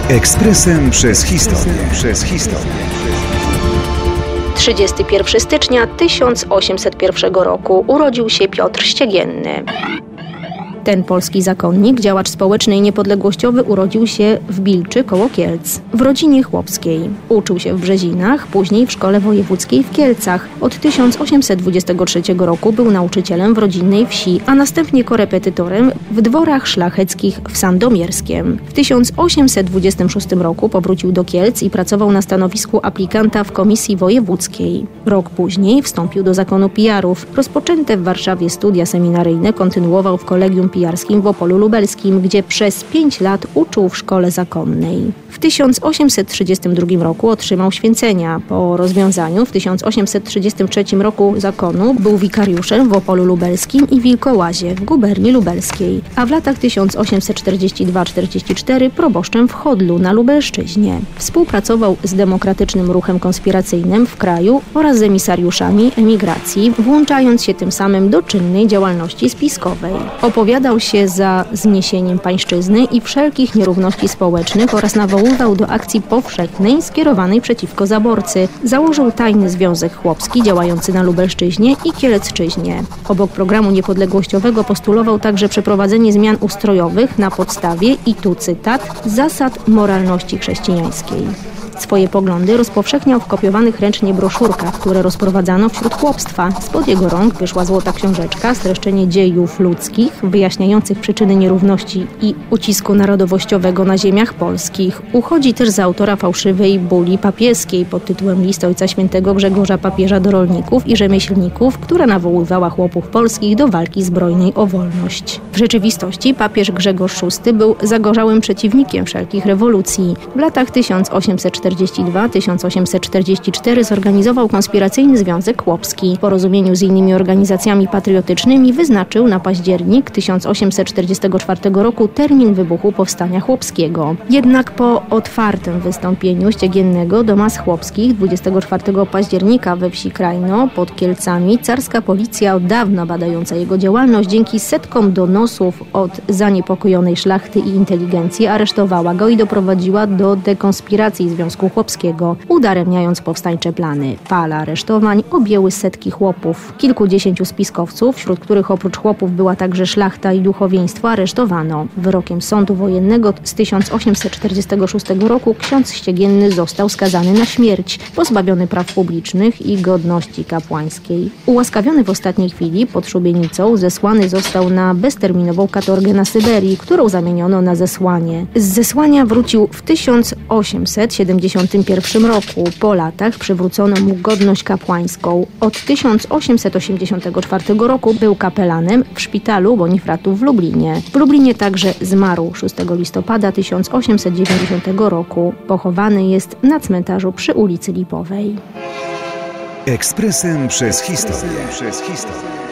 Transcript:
Ekspresem przez historię. 31 stycznia 1801 roku urodził się Piotr Ściegienny. Ten polski zakonnik, działacz społeczny i niepodległościowy urodził się w Bilczy koło Kielc, w rodzinie chłopskiej. Uczył się w Brzezinach, później w szkole wojewódzkiej w Kielcach. Od 1823 roku był nauczycielem w rodzinnej wsi, a następnie korepetytorem w dworach szlacheckich w Sandomierskiem. W 1826 roku powrócił do Kielc i pracował na stanowisku aplikanta w komisji wojewódzkiej. Rok później wstąpił do zakonu pijarów. Rozpoczęte w Warszawie studia seminaryjne kontynuował w kolegium pijarskim w Opolu Lubelskim, gdzie przez 5 lat uczył w szkole zakonnej. W 1832 roku otrzymał święcenia. Po rozwiązaniu w 1833 roku zakonu był wikariuszem w Opolu Lubelskim i Wilkołazie w guberni lubelskiej, a w latach 1842-44 proboszczem w Chodlu na Lubelszczyźnie. Współpracował z demokratycznym ruchem konspiracyjnym w kraju oraz z emisariuszami emigracji, włączając się tym samym do czynnej działalności spiskowej. Opowiadał się za zniesieniem pańszczyzny i wszelkich nierówności społecznych oraz nawoływał do akcji powszechnej skierowanej przeciwko zaborcy. Założył tajny związek chłopski działający na Lubelszczyźnie i Kielecczyźnie. Obok programu niepodległościowego postulował także przeprowadzenie zmian ustrojowych na podstawie, i tu cytat, zasad moralności chrześcijańskiej. Swoje poglądy rozpowszechniał w kopiowanych ręcznie broszurkach, które rozprowadzano wśród chłopstwa. Spod jego rąk wyszła złota książeczka, streszczenie dziejów ludzkich, wyjaśniających przyczyny nierówności i ucisku narodowościowego na ziemiach polskich. Uchodzi też za autora fałszywej bulli papieskiej pod tytułem List Ojca Świętego Grzegorza Papieża do rolników i rzemieślników, która nawoływała chłopów polskich do walki zbrojnej o wolność. W rzeczywistości papież Grzegorz VI był zagorzałym przeciwnikiem wszelkich rewolucji. W latach 1842-1844 zorganizował konspiracyjny Związek Chłopski. W porozumieniu z innymi organizacjami patriotycznymi wyznaczył na październik 1844 roku termin wybuchu Powstania Chłopskiego. Jednak po otwartym wystąpieniu Ściegiennego do mas chłopskich 24 października we wsi Krajno pod Kielcami carska policja, od dawna badająca jego działalność, dzięki setkom donosów od zaniepokojonej szlachty i inteligencji aresztowała go i doprowadziła do dekonspiracji Związku Chłopskiego, udaremniając powstańcze plany. Fala aresztowań objęły setki chłopów. Kilkudziesięciu spiskowców, wśród których oprócz chłopów była także szlachta i duchowieństwo, aresztowano. Wyrokiem sądu wojennego z 1846 roku ksiądz Ściegienny został skazany na śmierć, pozbawiony praw publicznych i godności kapłańskiej. Ułaskawiony w ostatniej chwili pod szubienicą, zesłany został na bezterminową katorgę na Syberii, którą zamieniono na zesłanie. Z zesłania wrócił w 1871 roku. Po latach przywrócono mu godność kapłańską. Od 1884 roku był kapelanem w szpitalu Bonifratów w Lublinie. W Lublinie także zmarł 6 listopada 1890 roku. Pochowany jest na cmentarzu przy ulicy Lipowej. Ekspresem przez historię.